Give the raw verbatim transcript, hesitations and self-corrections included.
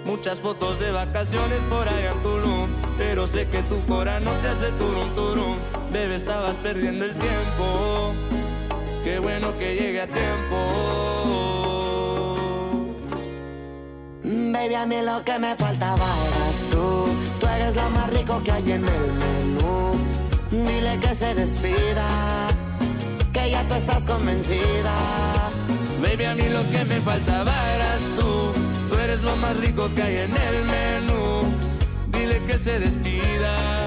Muchas fotos de vacaciones por allá en Tulum, pero sé que tu cora no te hace turum turum. Bebé, estabas perdiendo el tiempo. Qué bueno que llegue a tiempo. Baby, a mí lo que me faltaba eras tú. Tú eres lo más rico que hay en el menú. Dile que se despida, que ya tú estás convencida. Baby, a mí lo que me faltaba eras tú. Tú eres lo más rico que hay en el menú. Dile que se despida.